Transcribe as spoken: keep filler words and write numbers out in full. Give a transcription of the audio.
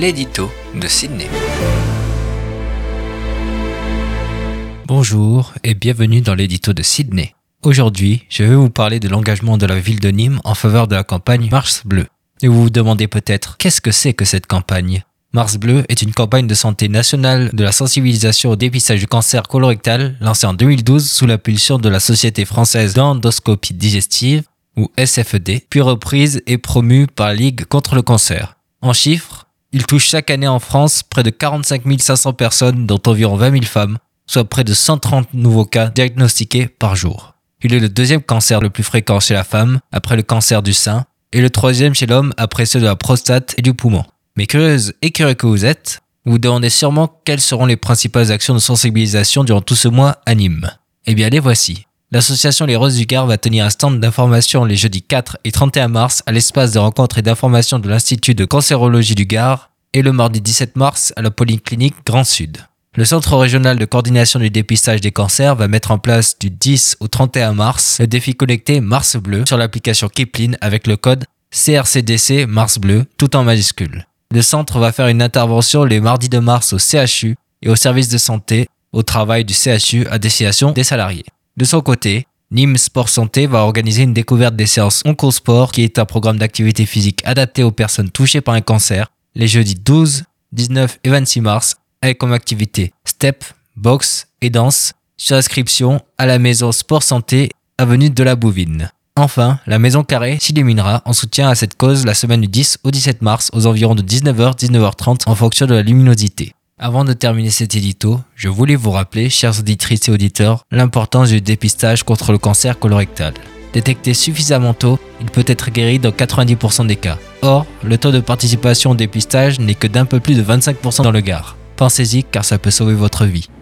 l'édito de Sydney. Bonjour et bienvenue dans l'édito de Sydney. Aujourd'hui, je vais vous parler de l'engagement de la ville de Nîmes en faveur de la campagne Mars Bleu. Et vous vous demandez peut-être, qu'est-ce que c'est que cette campagne ? Mars Bleu est une campagne de santé nationale de la sensibilisation au dépistage du cancer colorectal lancée en deux mille douze sous l'impulsion de la Société française d'endoscopie digestive, ou S F D, puis reprise et promue par la Ligue contre le cancer. En chiffres, il touche chaque année en France près de quarante-cinq mille cinq cents personnes, dont environ vingt mille femmes, soit près de cent trente nouveaux cas diagnostiqués par jour. Il est le deuxième cancer le plus fréquent chez la femme, après le cancer du sein, et le troisième chez l'homme après ceux de la prostate et du poumon. Mais curieuse et curieux que vous êtes, vous vous demandez sûrement quelles seront les principales actions de sensibilisation durant tout ce mois à Nîmes. Eh bien les voici. L'association Les Roses du Gard va tenir un stand d'information les jeudis quatre et trente et un mars à l'espace de rencontres et d'information de l'Institut de cancérologie du Gard et le mardi dix-sept mars à la Polyclinique Grand Sud. Le Centre régional de coordination du dépistage des cancers va mettre en place du dix au trente et un mars le défi connecté Mars Bleu sur l'application Kipling avec le code C R C D C Mars Bleu tout en majuscule. Le centre va faire une intervention les mardis de mars au C H U et au service de santé au travail du C H U à destination des salariés. De son côté, Nîmes Sport Santé va organiser une découverte des séances Oncosport qui est un programme d'activité physique adapté aux personnes touchées par un cancer les jeudis douze, dix-neuf et vingt-six mars avec comme activité step, boxe et danse sur inscription à la maison Sport Santé avenue de la Bouvine. Enfin, la Maison Carrée s'illuminera en soutien à cette cause la semaine du dix au dix-sept mars aux environs de dix-neuf heures à dix-neuf heures trente en fonction de la luminosité. Avant de terminer cet édito, je voulais vous rappeler, chères auditrices et auditeurs, l'importance du dépistage contre le cancer colorectal. Détecté suffisamment tôt, il peut être guéri dans quatre-vingt-dix pour cent des cas. Or, le taux de participation au dépistage n'est que d'un peu plus de vingt-cinq pour cent dans le Gard. Pensez-y car ça peut sauver votre vie.